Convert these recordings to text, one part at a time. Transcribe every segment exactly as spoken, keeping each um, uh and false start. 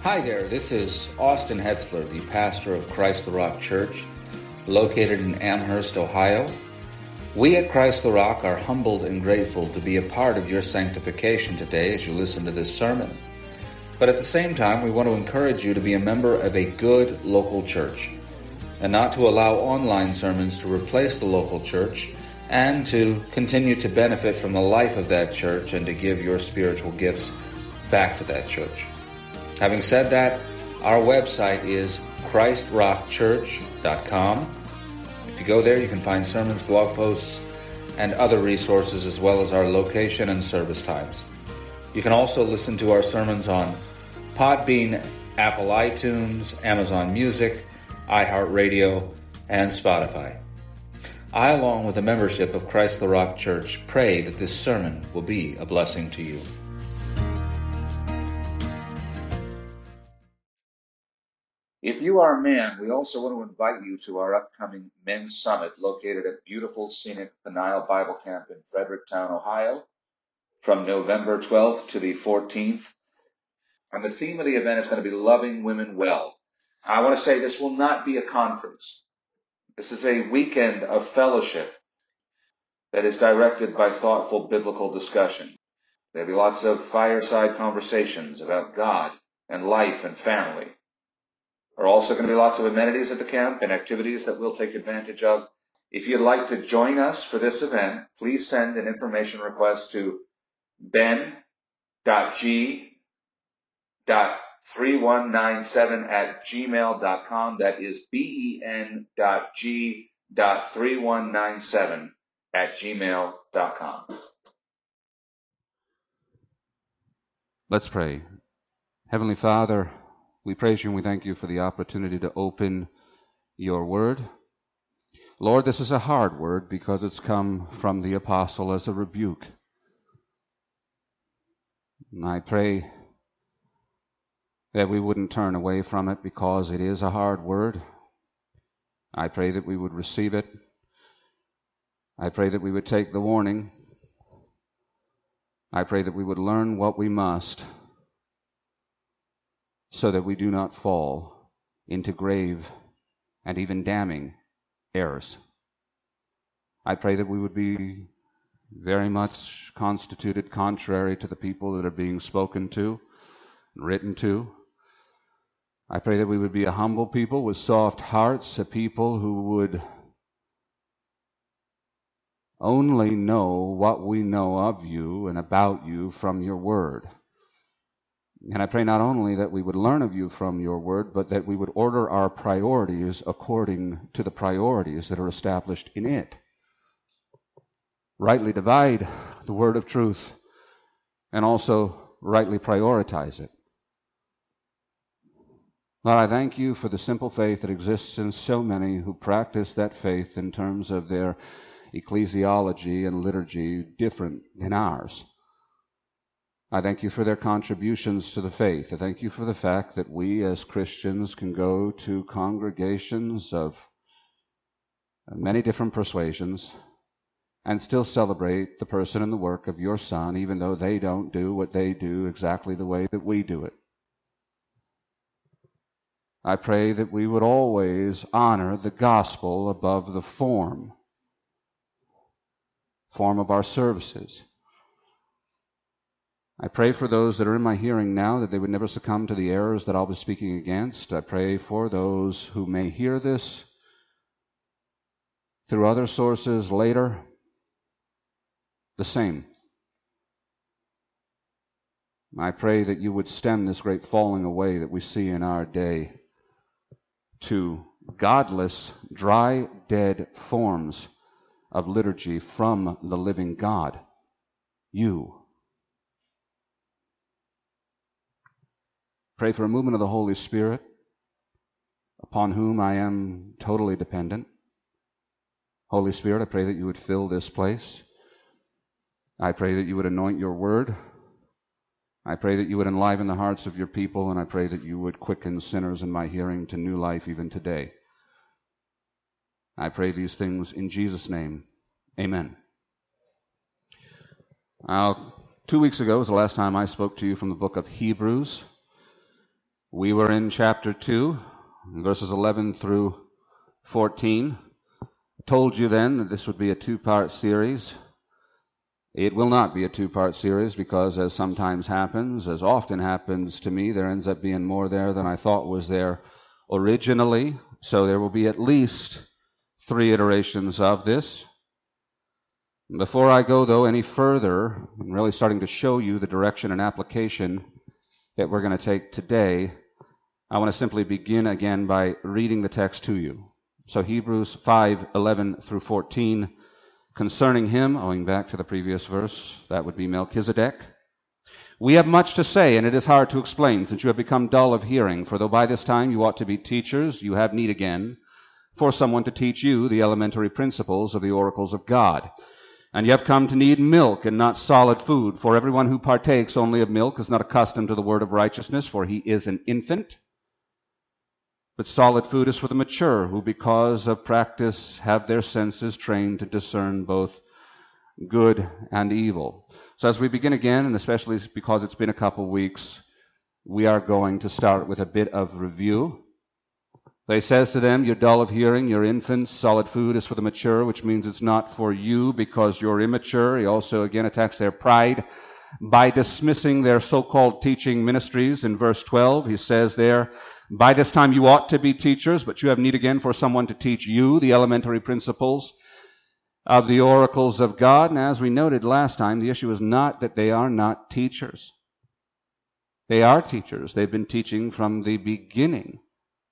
Hi there, this is Austin Hetzler, the pastor of Christ the Rock Church, located in Amherst, Ohio. We at Christ the Rock are humbled and grateful to be a part of your sanctification today as you listen to this sermon. But at the same time, we want to encourage you to be a member of a good local church and not to allow online sermons to replace the local church, and to continue to benefit from the life of that church and to give your spiritual gifts back to that church. Having said that, our website is christ rock church dot com. If you go there, you can find sermons, blog posts, and other resources, as well as our location and service times. You can also listen to our sermons on Podbean, Apple iTunes, Amazon Music, iHeartRadio, and Spotify. I, along with the membership of Christ the Rock Church, pray that this sermon will be a blessing to you. If you are a man, we also want to invite you to our upcoming Men's Summit located at beautiful, scenic Peniel Bible Camp in Fredericktown, Ohio, from November twelfth to the fourteenth. And the theme of the event is going to be Loving Women Well. I want to say this will not be a conference. This is a weekend of fellowship that is directed by thoughtful biblical discussion. There'll be lots of fireside conversations about God and life and family. There are also going to be lots of amenities at the camp and activities that we'll take advantage of. If you'd like to join us for this event, please send an information request to ben dot g dot three one nine seven at gmail dot com. That is ben dot g dot three one nine seven at gmail dot com. Let's pray. Heavenly Father, we praise you and we thank you for the opportunity to open your word. Lord, this is a hard word because it's come from the apostle as a rebuke. And I pray that we wouldn't turn away from it because it is a hard word. I pray that we would receive it. I pray that we would take the warning. I pray that we would learn what we must so that we do not fall into grave and even damning errors. I pray that we would be very much constituted contrary to the people that are being spoken to, written to. I pray that we would be a humble people with soft hearts, a people who would only know what we know of you and about you from your word. And I pray not only that we would learn of you from your word, but that we would order our priorities according to the priorities that are established in it. Rightly divide the word of truth and also rightly prioritize it. Lord, I thank you for the simple faith that exists in so many who practice that faith in terms of their ecclesiology and liturgy different than ours. I thank you for their contributions to the faith. I thank you for the fact that we as Christians can go to congregations of many different persuasions and still celebrate the person and the work of your Son, even though they don't do what they do exactly the way that we do it. I pray that we would always honor the gospel above the form, form of our services. I pray for those that are in my hearing now that they would never succumb to the errors that I'll be speaking against. I pray for those who may hear this through other sources later, the same. I pray that you would stem this great falling away that we see in our day to godless, dry, dead forms of liturgy from the living God, you. Pray for a movement of the Holy Spirit, upon whom I am totally dependent. Holy Spirit, I pray that you would fill this place. I pray that you would anoint your word. I pray that you would enliven the hearts of your people, and I pray that you would quicken sinners in my hearing to new life even today. I pray these things in Jesus' name. Amen. Now, two weeks ago was the last time I spoke to you from the book of Hebrews. We were in chapter two, verses eleven through fourteen. I told you then that this would be a two-part series. It will not be a two-part series because, as sometimes happens, as often happens to me, there ends up being more there than I thought was there originally. So there will be at least three iterations of this. Before I go, though, any further, and really starting to show you the direction and application that we're going to take today, I want to simply begin again by reading the text to you. So Hebrews five, eleven through fourteen, concerning him, owing back to the previous verse, that would be Melchizedek. We have much to say, and it is hard to explain, since you have become dull of hearing. For though by this time you ought to be teachers, you have need again for someone to teach you the elementary principles of the oracles of God. And you have come to need milk and not solid food. For everyone who partakes only of milk is not accustomed to the word of righteousness, for he is an infant. But solid food is for the mature, who because of practice have their senses trained to discern both good and evil. So as we begin again, and especially because it's been a couple weeks, we are going to start with a bit of review. So he says to them, you're dull of hearing, you're infants, solid food is for the mature, which means it's not for you because you're immature. He also again attacks their pride by dismissing their so-called teaching ministries. In verse twelve, he says there, by this time you ought to be teachers, but you have need again for someone to teach you the elementary principles of the oracles of God. And as we noted last time, the issue is not that they are not teachers. They are teachers. They've been teaching from the beginning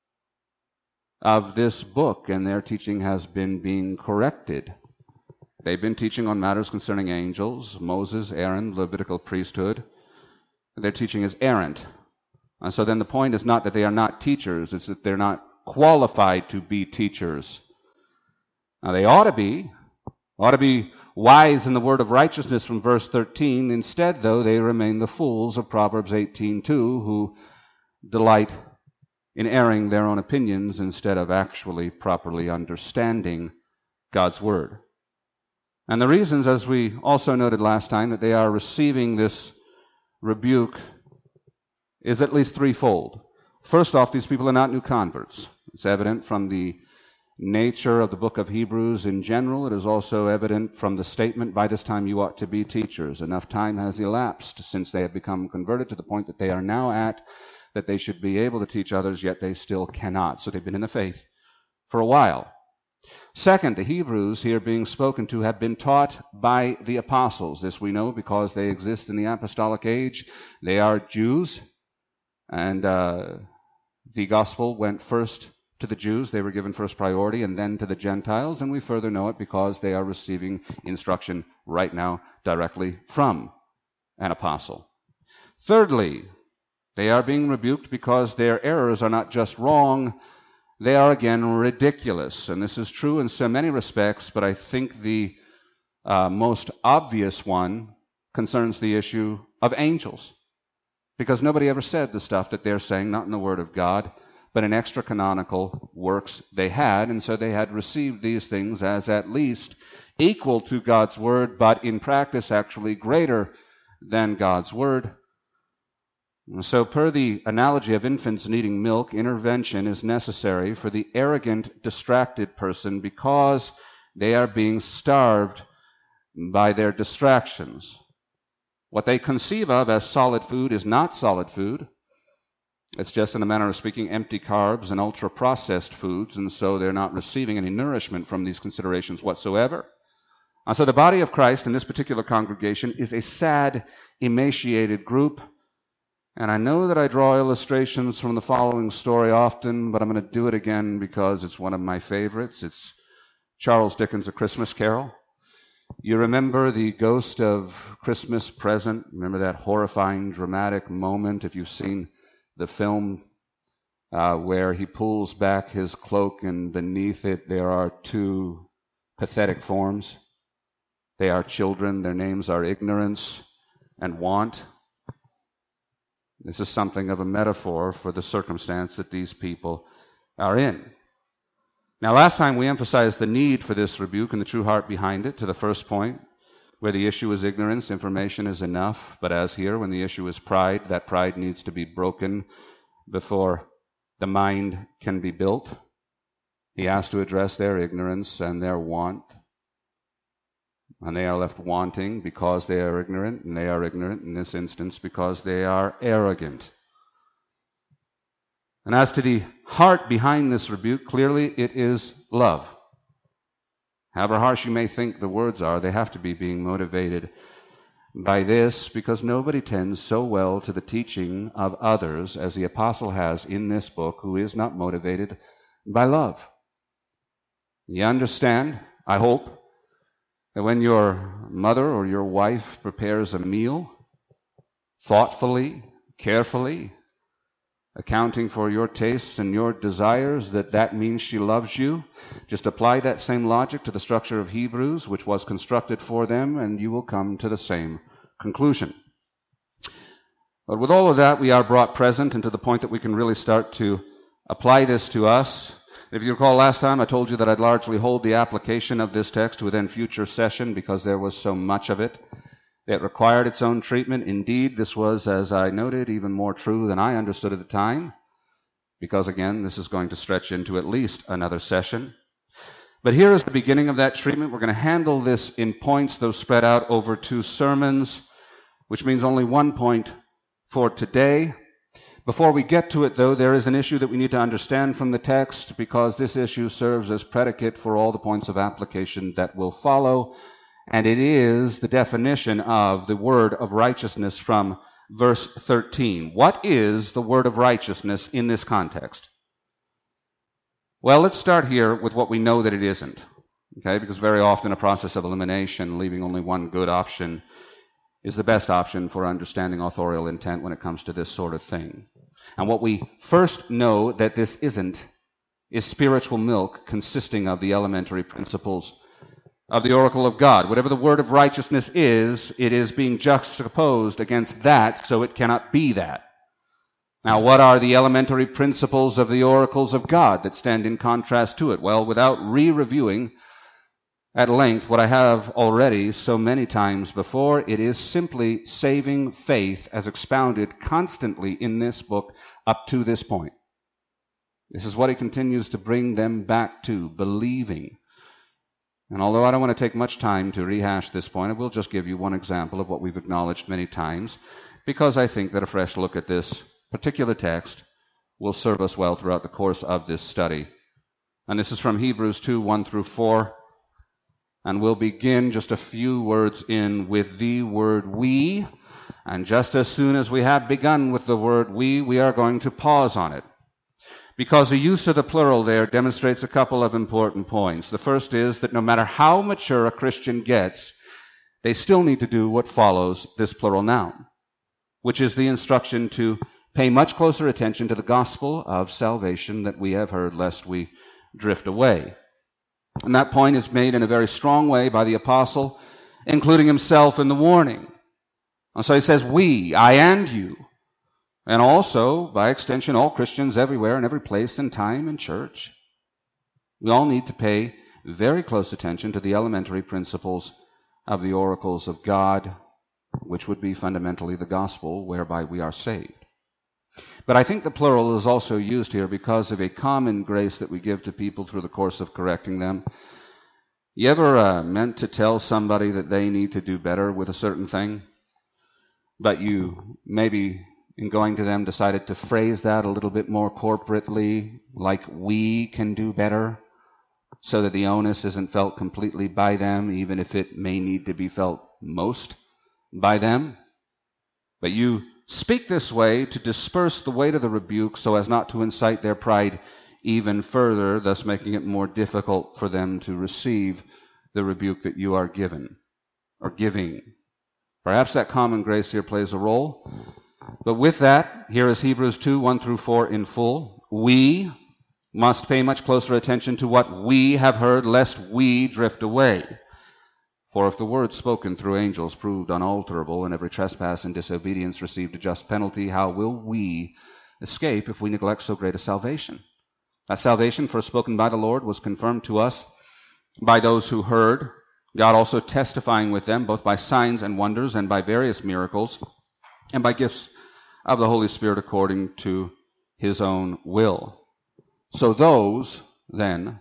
of this book, and their teaching has been being corrected. They've been teaching on matters concerning angels, Moses, Aaron, Levitical priesthood. Their teaching is errant. And so then the point is not that they are not teachers, it's that they're not qualified to be teachers. Now they ought to be, ought to be wise in the word of righteousness from verse thirteen. Instead, though, they remain the fools of Proverbs eighteen two, who delight in airing their own opinions instead of actually properly understanding God's word. And the reasons, as we also noted last time, that they are receiving this rebuke is at least threefold. First off, these people are not new converts. It's evident from the nature of the book of Hebrews in general. It is also evident from the statement, by this time you ought to be teachers. Enough time has elapsed since they have become converted to the point that they are now at that they should be able to teach others, yet they still cannot. So they've been in the faith for a while. Second, the Hebrews here being spoken to have been taught by the apostles. This we know because they exist in the apostolic age. They are Jews, and uh, the gospel went first to the Jews. They were given first priority, and then to the Gentiles, and we further know it because they are receiving instruction right now directly from an apostle. Thirdly, they are being rebuked because their errors are not just wrong, they are again ridiculous. And this is true in so many respects, but I think the uh, most obvious one concerns the issue of angels. Because nobody ever said the stuff that they're saying, not in the Word of God, but in extra-canonical works they had, and so they had received these things as at least equal to God's Word, but in practice actually greater than God's Word. So per the analogy of infants needing milk, intervention is necessary for the arrogant, distracted person because they are being starved by their distractions. What they conceive of as solid food is not solid food. It's just, in a manner of speaking, empty carbs and ultra-processed foods, and so they're not receiving any nourishment from these considerations whatsoever. And so the body of Christ in this particular congregation is a sad, emaciated group. And I know that I draw illustrations from the following story often, but I'm going to do it again because it's one of my favorites. It's Charles Dickens' A Christmas Carol. You remember the ghost of Christmas Present? Remember that horrifying, dramatic moment, if you've seen the film, uh, where he pulls back his cloak and beneath it there are two pathetic forms. They are children. Their names are Ignorance and Want. This is something of a metaphor for the circumstance that these people are in. Now, last time we emphasized the need for this rebuke and the true heart behind it to the first point, where the issue is ignorance, information is enough. But as here, when the issue is pride, that pride needs to be broken before the mind can be built. He has to address their ignorance and their want. And they are left wanting because they are ignorant, and they are ignorant in this instance because they are arrogant. And as to the heart behind this rebuke, clearly it is love. However harsh you may think the words are, they have to be being motivated by this, because nobody tends so well to the teaching of others as the apostle has in this book, who is not motivated by love. You understand, I hope, that when your mother or your wife prepares a meal, thoughtfully, carefully, accounting for your tastes and your desires, that that means she loves you. Just apply that same logic to the structure of Hebrews, which was constructed for them, and you will come to the same conclusion. But with all of that, we are brought present and to the point that we can really start to apply this to us. If you recall last time, I told you that I'd largely hold the application of this text to a then future session because there was so much of it. It required its own treatment. Indeed, this was, as I noted, even more true than I understood at the time, because, again, this is going to stretch into at least another session. But here is the beginning of that treatment. We're going to handle this in points, though spread out over two sermons, which means only one point for today. Before we get to it, though, there is an issue that we need to understand from the text, because this issue serves as predicate for all the points of application that will follow. And it is the definition of the word of righteousness from verse thirteen. What is the word of righteousness in this context? Well, let's start here with what we know that it isn't, okay? Because very often a process of elimination, leaving only one good option, is the best option for understanding authorial intent when it comes to this sort of thing. And what we first know that this isn't is spiritual milk consisting of the elementary principles of the oracle of God. Whatever the word of righteousness is, it is being juxtaposed against that, so it cannot be that. Now, what are the elementary principles of the oracles of God that stand in contrast to it? Well, without re-reviewing at length what I have already so many times before, it is simply saving faith as expounded constantly in this book up to this point. This is what he continues to bring them back to, believing. And although I don't want to take much time to rehash this point, I will just give you one example of what we've acknowledged many times, because I think that a fresh look at this particular text will serve us well throughout the course of this study. And this is from Hebrews two, one through four. And we'll begin just a few words in with the word we. And just as soon as we have begun with the word we, we are going to pause on it, because the use of the plural there demonstrates a couple of important points. The first is that no matter how mature a Christian gets, they still need to do what follows this plural noun, which is the instruction to pay much closer attention to the gospel of salvation that we have heard, lest we drift away. And that point is made in a very strong way by the apostle, including himself in the warning. And so he says, we, I and you. And also, by extension, all Christians everywhere in every place and time and church. We all need to pay very close attention to the elementary principles of the oracles of God, which would be fundamentally the gospel whereby we are saved. But I think the plural is also used here because of a common grace that we give to people through the course of correcting them. You ever uh, meant to tell somebody that they need to do better with a certain thing, but you maybe in going to them decided to phrase that a little bit more corporately, like we can do better, so that the onus isn't felt completely by them, even if it may need to be felt most by them? But you speak this way to disperse the weight of the rebuke so as not to incite their pride even further, thus making it more difficult for them to receive the rebuke that you are given or giving. Perhaps that common grace here plays a role. But with that, here is Hebrews two, one through four in full. We must pay much closer attention to what we have heard, lest we drift away. For if the word spoken through angels proved unalterable, and every trespass and disobedience received a just penalty, how will we escape if we neglect so great a salvation? That salvation first spoken by the Lord was confirmed to us by those who heard, God also testifying with them, both by signs and wonders, and by various miracles, and by gifts of the Holy Spirit according to his own will. So those, then,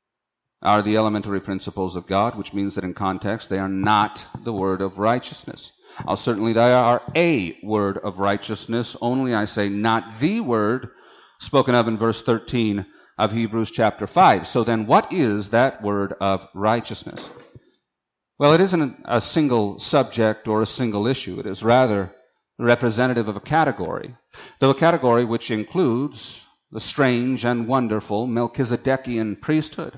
are the elementary principles of God, which means that in context they are not the word of righteousness. Now, certainly they are a word of righteousness, only I say not the word spoken of in verse thirteen of Hebrews chapter five. So then what is that word of righteousness? Well, it isn't a single subject or a single issue. It is rather representative of a category, though a category which includes the strange and wonderful Melchizedekian priesthood.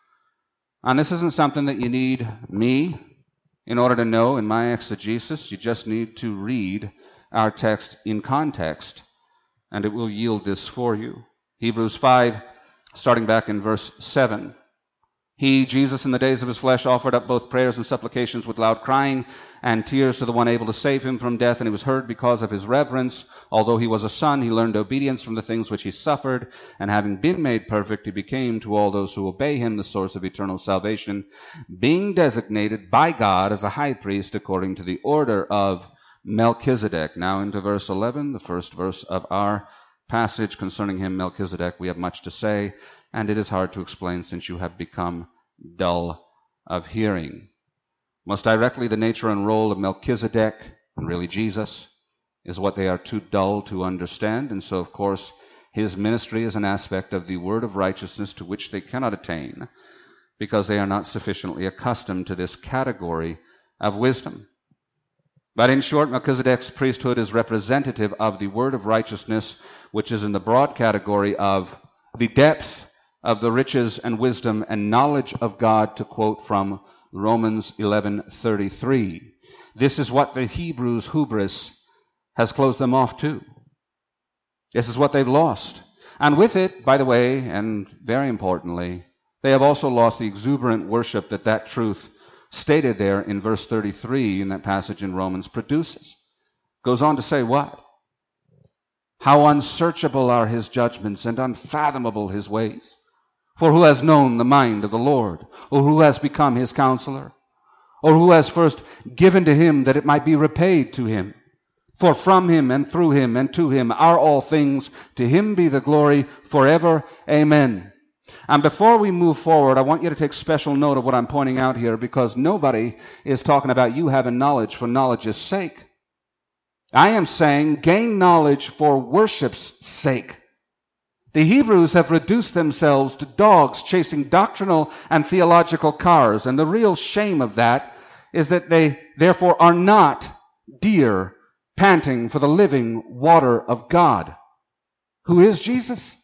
And this isn't something that you need me in order to know in my exegesis. You just need to read our text in context, and it will yield this for you. Hebrews five, starting back in verse seven. He, Jesus, in the days of his flesh, offered up both prayers and supplications with loud crying and tears to the one able to save him from death, and he was heard because of his reverence. Although he was a son, he learned obedience from the things which he suffered, and having been made perfect, he became to all those who obey him the source of eternal salvation, being designated by God as a high priest according to the order of Melchizedek. Now into verse eleven, the first verse of our passage concerning him, Melchizedek. We have much to say, and it is hard to explain since you have become dull of hearing. Most directly, the nature and role of Melchizedek, and really Jesus, is what they are too dull to understand, and so, of course, his ministry is an aspect of the word of righteousness to which they cannot attain, because they are not sufficiently accustomed to this category of wisdom. But in short, Melchizedek's priesthood is representative of the word of righteousness, which is in the broad category of the depth of the riches and wisdom and knowledge of God, to quote from Romans eleven thirty-three. This is what the Hebrews' hubris has closed them off to. This is what they've lost. And with it, by the way, and very importantly, they have also lost the exuberant worship that that truth stated there in verse thirty-three in that passage in Romans produces. Goes on to say what? How unsearchable are his judgments and unfathomable his ways. For who has known the mind of the Lord? Or who has become his counselor? Or who has first given to him that it might be repaid to him? For from him and through him and to him are all things. To him be the glory forever. Amen. And before we move forward, I want you to take special note of what I'm pointing out here, because nobody is talking about you having knowledge for knowledge's sake. I am saying gain knowledge for worship's sake. The Hebrews have reduced themselves to dogs chasing doctrinal and theological cars, and the real shame of that is that they therefore are not deer panting for the living water of God. Who is Jesus?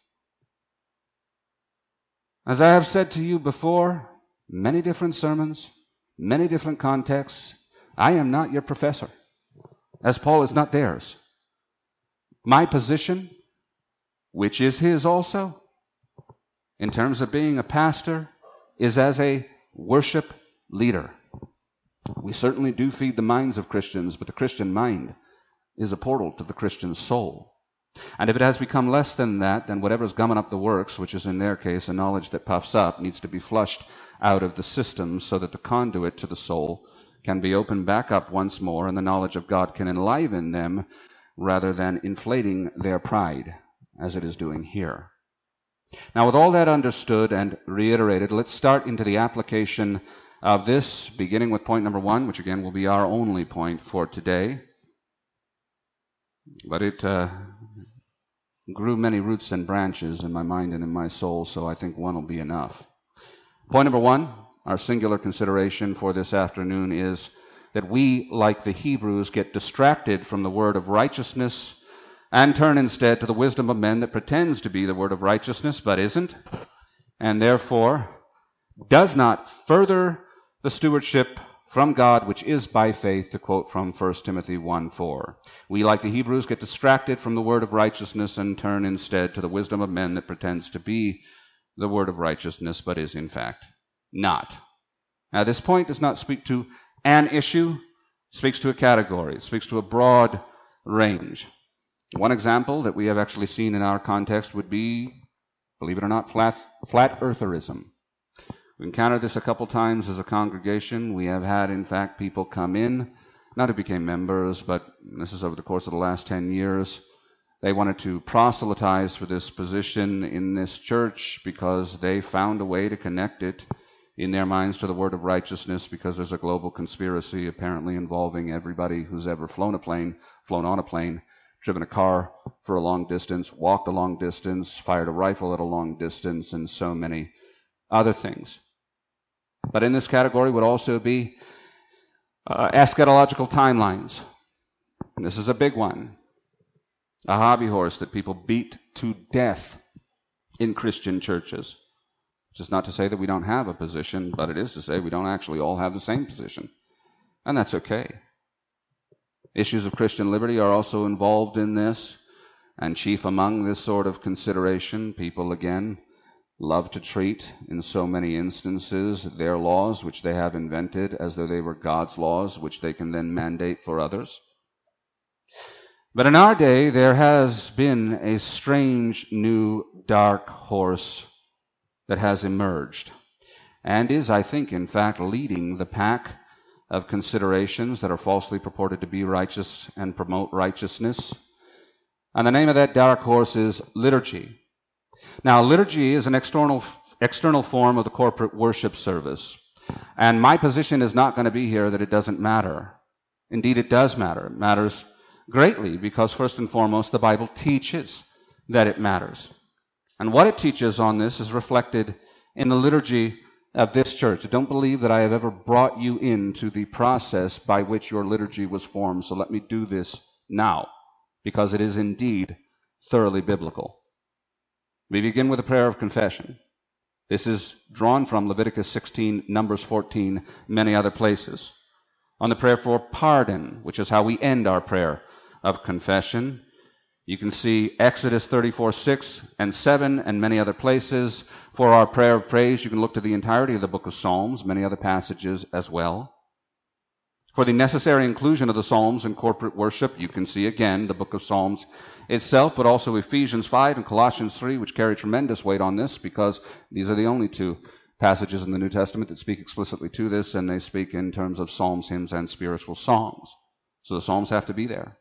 As I have said to you before, many different sermons, many different contexts, I am not your professor, as Paul is not theirs. My position, which is his also, in terms of being a pastor, is as a worship leader. We certainly do feed the minds of Christians, but the Christian mind is a portal to the Christian soul. And if it has become less than that, then whatever's gumming up the works, which is in their case a knowledge that puffs up, needs to be flushed out of the system so that the conduit to the soul can be opened back up once more, and the knowledge of God can enliven them rather than inflating their pride, as it is doing here. Now, with all that understood and reiterated, let's start into the application of this, beginning with point number one, which again will be our only point for today. But it uh, grew many roots and branches in my mind and in my soul, so I think one will be enough. Point number one, our singular consideration for this afternoon, is that we, like the Hebrews, get distracted from the word of righteousness and turn instead to the wisdom of men that pretends to be the word of righteousness, but isn't, and therefore does not further the stewardship from God, which is by faith, to quote from First Timothy one four. We, like the Hebrews, get distracted from the word of righteousness and turn instead to the wisdom of men that pretends to be the word of righteousness, but is in fact not. Now, this point does not speak to an issue, it speaks to a category, it speaks to a broad range. One example that we have actually seen in our context would be, believe it or not, flat, flat eartherism. We encountered this a couple times as a congregation. We have had, in fact, people come in, not who became members, but this is over the course of the last ten years, They wanted to proselytize for this position in this church because they found a way to connect it in their minds to the word of righteousness, because there's a global conspiracy apparently involving everybody who's ever flown a plane, flown on a plane, driven a car for a long distance, walked a long distance, fired a rifle at a long distance, and so many other things. But in this category would also be uh, eschatological timelines. And this is a big one. A hobby horse that people beat to death in Christian churches. Which is not to say that we don't have a position, but it is to say we don't actually all have the same position. And that's okay. Issues of Christian liberty are also involved in this, and chief among this sort of consideration, people again love to treat, in so many instances, their laws, which they have invented, as though they were God's laws, which they can then mandate for others. But in our day, there has been a strange new dark horse that has emerged, and is, I think, in fact, leading the pack of considerations that are falsely purported to be righteous and promote righteousness. And the name of that dark horse is liturgy. Now, liturgy is an external, external form of the corporate worship service. And my position is not going to be here that it doesn't matter. Indeed, it does matter. It matters greatly because, first and foremost, the Bible teaches that it matters. And what it teaches on this is reflected in the liturgy of this church. Don't believe that I have ever brought you into the process by which your liturgy was formed, so let me do this now, because it is indeed thoroughly biblical. We begin with a prayer of confession. This is drawn from Leviticus sixteen, Numbers fourteen, many other places. On the prayer for pardon, which is how we end our prayer of confession, you can see Exodus thirty-four, six and seven and many other places. For our prayer of praise, you can look to the entirety of the book of Psalms, many other passages as well. For the necessary inclusion of the Psalms in corporate worship, you can see again the book of Psalms itself, but also Ephesians five and Colossians three, which carry tremendous weight on this, because these are the only two passages in the New Testament that speak explicitly to this, and they speak in terms of psalms, hymns, and spiritual songs. So the Psalms have to be there.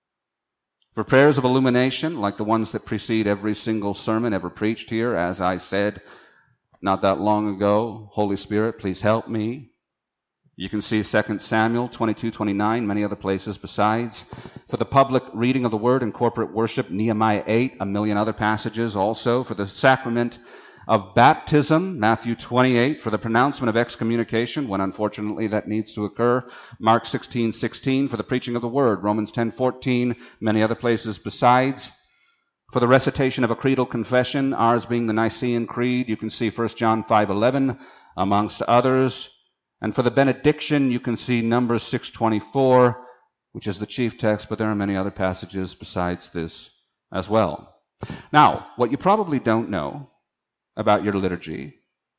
For prayers of illumination, like the ones that precede every single sermon ever preached here, as I said not that long ago, Holy Spirit, please help me. You can see Second Samuel twenty-two, twenty-nine, many other places besides. For the public reading of the Word in corporate worship, Nehemiah eight, a million other passages also. For the sacrament of baptism, Matthew twenty-eight. For the pronouncement of excommunication, when unfortunately that needs to occur, Mark sixteen, sixteen. For the preaching of the Word, Romans ten, fourteen, many other places besides. For the recitation of a creedal confession, ours being the Nicene Creed, you can see First John five, eleven, amongst others. And for the benediction, you can see Numbers six, twenty-four, which is the chief text, but there are many other passages besides this as well. Now, what you probably don't know about your liturgy,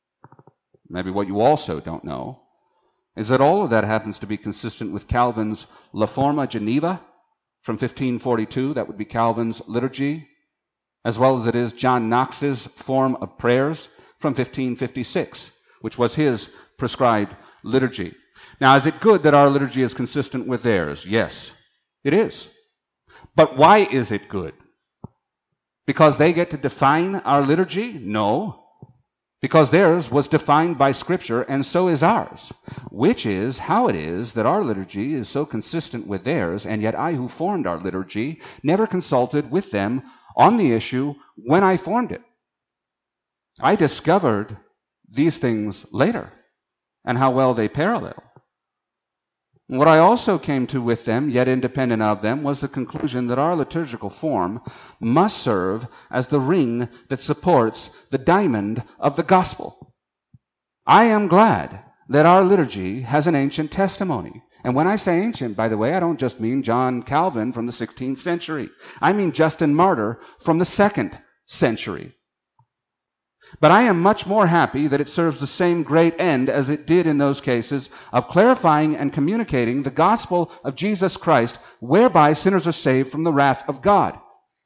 maybe what you also don't know, is that all of that happens to be consistent with Calvin's La Forma Geneva from fifteen forty-two, that would be Calvin's liturgy, as well as it is John Knox's form of prayers from fifteen fifty-six, which was his prescribed liturgy. Now, is it good that our liturgy is consistent with theirs? Yes, it is. But why is it good? Because they get to define our liturgy? No. Because theirs was defined by Scripture, and so is ours. Which is how it is that our liturgy is so consistent with theirs, and yet I, who formed our liturgy, never consulted with them on the issue when I formed it. I discovered these things later, and how well they parallel. What I also came to with them, yet independent of them, was the conclusion that our liturgical form must serve as the ring that supports the diamond of the gospel. I am glad that our liturgy has an ancient testimony. And when I say ancient, by the way, I don't just mean John Calvin from the sixteenth century. I mean Justin Martyr from the second century. But I am much more happy that it serves the same great end as it did in those cases of clarifying and communicating the gospel of Jesus Christ, whereby sinners are saved from the wrath of God.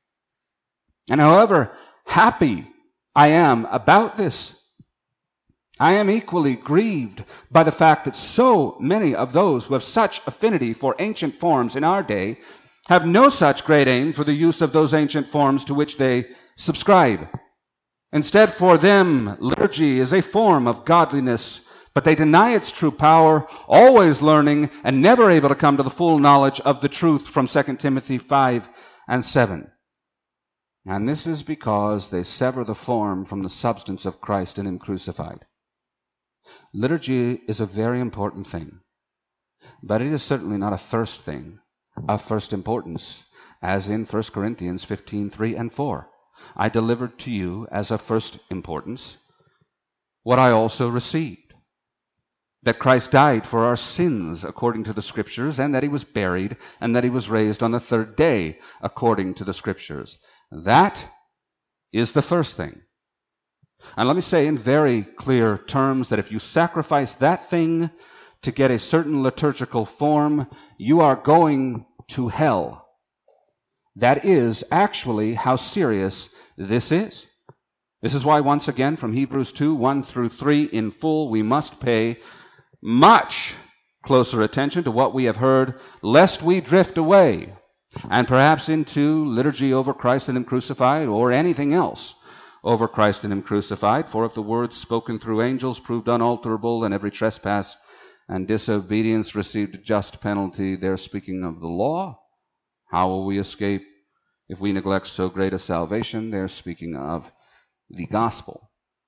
And however happy I am about this, I am equally grieved by the fact that so many of those who have such affinity for ancient forms in our day have no such great aim for the use of those ancient forms to which they subscribe. Instead, for them, liturgy is a form of godliness, but they deny its true power, always learning and never able to come to the full knowledge of the truth from Second Timothy five and seven. And this is because they sever the form from the substance of Christ and Him crucified. Liturgy is a very important thing, but it is certainly not a first thing of first importance, as in First Corinthians fifteen, three and four. I delivered to you as of first importance what I also received, that Christ died for our sins according to the Scriptures, and that He was buried, and that He was raised on the third day according to the Scriptures. That is the first thing. And let me say in very clear terms that if you sacrifice that thing to get a certain liturgical form, you are going to hell. That is actually how serious this is. This is why, once again, from Hebrews two, one through three, in full, we must pay much closer attention to what we have heard, lest we drift away, and perhaps into liturgy over Christ and Him crucified, or anything else over Christ and Him crucified. For if the words spoken through angels proved unalterable, and every trespass and disobedience received a just penalty, they're speaking of the law. How will we escape if we neglect so great a salvation? They're speaking of the gospel.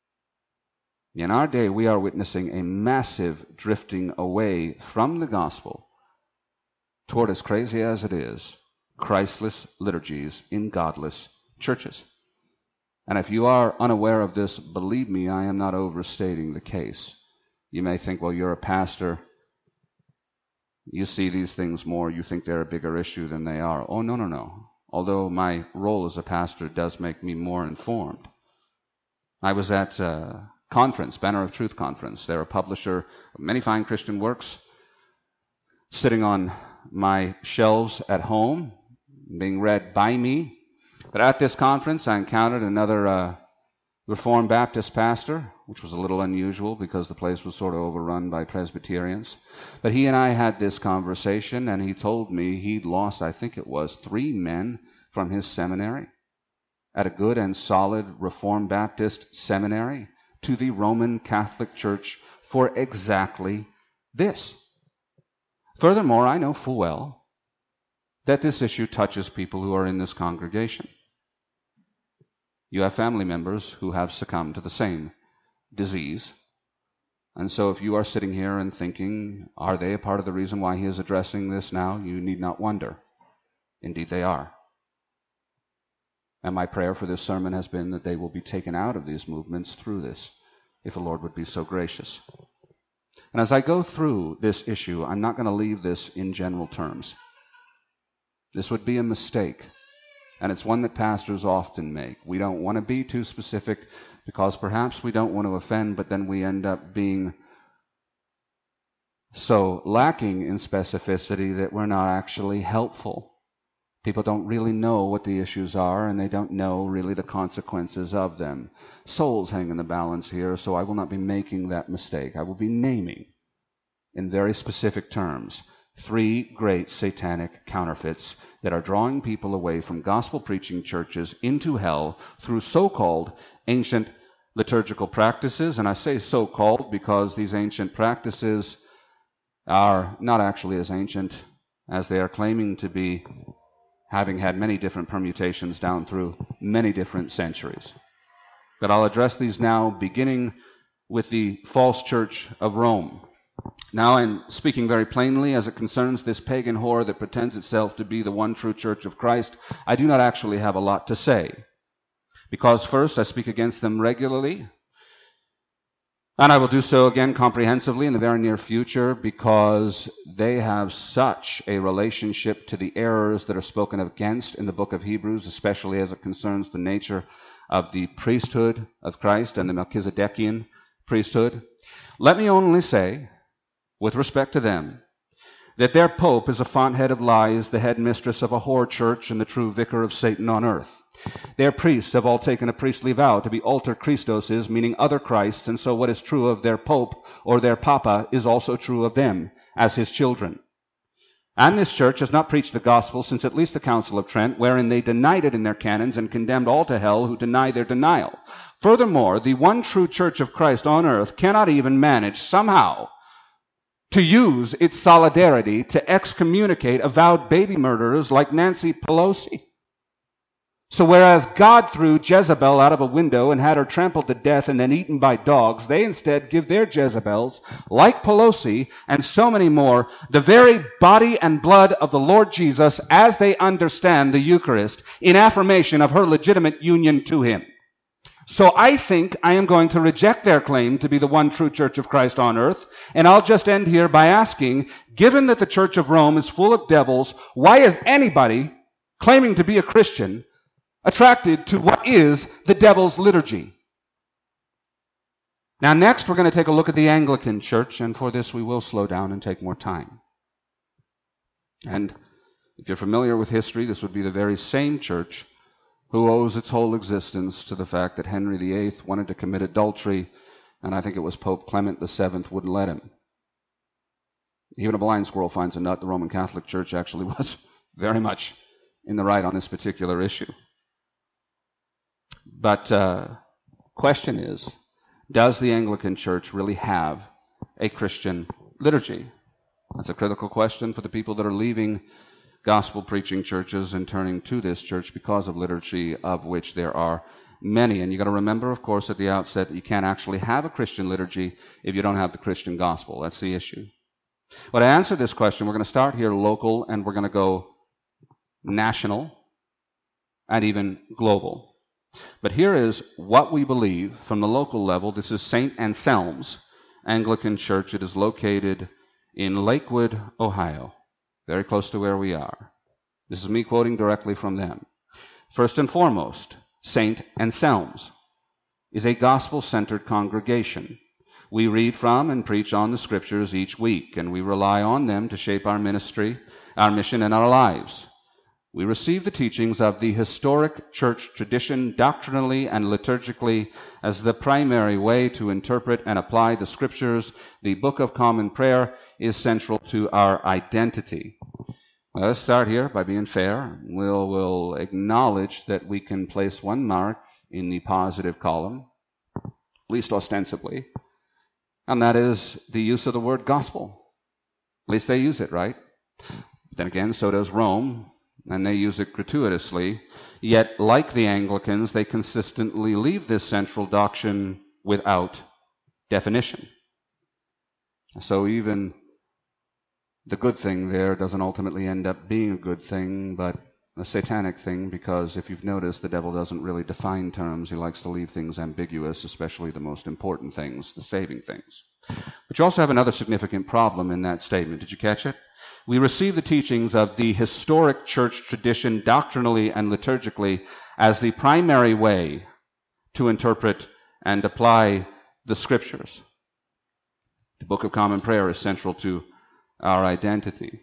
In our day, we are witnessing a massive drifting away from the gospel toward, as crazy as it is, Christless liturgies in godless churches. And if you are unaware of this, believe me, I am not overstating the case. You may think, well, you're a pastor. You see these things more. You think they're a bigger issue than they are. Oh, no, no, no. Although my role as a pastor does make me more informed. I was at a conference, Banner of Truth Conference. They're a publisher of many fine Christian works, sitting on my shelves at home, being read by me. But at this conference, I encountered another uh, Reformed Baptist pastor, which was a little unusual because the place was sort of overrun by Presbyterians. But he and I had this conversation, and he told me he'd lost, I think it was, three men from his seminary at a good and solid Reformed Baptist seminary to the Roman Catholic Church for exactly this. Furthermore, I know full well that this issue touches people who are in this congregation. You have family members who have succumbed to the same disease. And so if you are sitting here and thinking, are they a part of the reason why he is addressing this now? You need not wonder. Indeed, they are. And my prayer for this sermon has been that they will be taken out of these movements through this, if the Lord would be so gracious. And as I go through this issue, I'm not going to leave this in general terms. This would be a mistake. And it's one that pastors often make. We don't want to be too specific because perhaps we don't want to offend, but then we end up being so lacking in specificity that we're not actually helpful. People don't really know what the issues are, and they don't know really the consequences of them. Souls hang in the balance here, so I will not be making that mistake. I will be naming, in very specific terms, three great satanic counterfeits that are drawing people away from gospel-preaching churches into hell through so-called ancient liturgical practices. And I say so-called because these ancient practices are not actually as ancient as they are claiming to be, having had many different permutations down through many different centuries. But I'll address these now, beginning with the false church of Rome. Now, I'm speaking very plainly as it concerns this pagan whore that pretends itself to be the one true church of Christ. I do not actually have a lot to say, because first, I speak against them regularly, and I will do so again comprehensively in the very near future, because they have such a relationship to the errors that are spoken against in the book of Hebrews, especially as it concerns the nature of the priesthood of Christ and the Melchizedekian priesthood. Let me only say, with respect to them, that their pope is a fonthead of lies, the head mistress of a whore church, and the true vicar of Satan on earth. Their priests have all taken a priestly vow to be alter Christoses, meaning other Christs, and so what is true of their pope or their papa is also true of them as his children. And this church has not preached the gospel since at least the Council of Trent, wherein they denied it in their canons and condemned all to hell who deny their denial. Furthermore, the one true church of Christ on earth cannot even manage somehow to use its solidarity to excommunicate avowed baby murderers like Nancy Pelosi. So whereas God threw Jezebel out of a window and had her trampled to death and then eaten by dogs, they instead give their Jezebels, like Pelosi and so many more, the very body and blood of the Lord Jesus as they understand the Eucharist in affirmation of her legitimate union to him. So I think I am going to reject their claim to be the one true Church of Christ on earth, and I'll just end here by asking, given that the Church of Rome is full of devils, why is anybody claiming to be a Christian attracted to what is the devil's liturgy? Now next we're going to take a look at the Anglican Church, and for this we will slow down and take more time. And if you're familiar with history, this would be the very same church who owes its whole existence to the fact that Henry the Eighth wanted to commit adultery, and I think it was Pope Clement the Seventh wouldn't let him. Even a blind squirrel finds a nut. The Roman Catholic Church actually was very much in the right on this particular issue. But uh question is, does the Anglican Church really have a Christian liturgy? That's a critical question for the people that are leaving gospel-preaching churches and turning to this church because of liturgy, of which there are many. And you got to remember, of course, at the outset that you can't actually have a Christian liturgy if you don't have the Christian gospel. That's the issue. Well, to answer this question, we're going to start here local, and we're going to go national and even global. But here is what we believe from the local level. This is Saint Anselm's Anglican Church. It is located in Lakewood, Ohio, very close to where we are. This is me quoting directly from them. First and foremost, Saint Anselm's is a gospel-centered congregation. We read from and preach on the Scriptures each week, and we rely on them to shape our ministry, our mission, and our lives. We receive the teachings of the historic church tradition doctrinally and liturgically as the primary way to interpret and apply the Scriptures. The Book of Common Prayer is central to our identity. Well, let's start here by being fair. We'll, we'll acknowledge that we can place one mark in the positive column, at least ostensibly, and that is the use of the word gospel. At least they use it, right? But then again, so does Rome, and they use it gratuitously. Yet, like the Anglicans, they consistently leave this central doctrine without definition. So even the good thing there doesn't ultimately end up being a good thing, but a satanic thing, because if you've noticed, the devil doesn't really define terms. He likes to leave things ambiguous, especially the most important things, the saving things. But you also have another significant problem in that statement. Did you catch it? We receive the teachings of the historic church tradition doctrinally and liturgically as the primary way to interpret and apply the Scriptures. The Book of Common Prayer is central to our identity.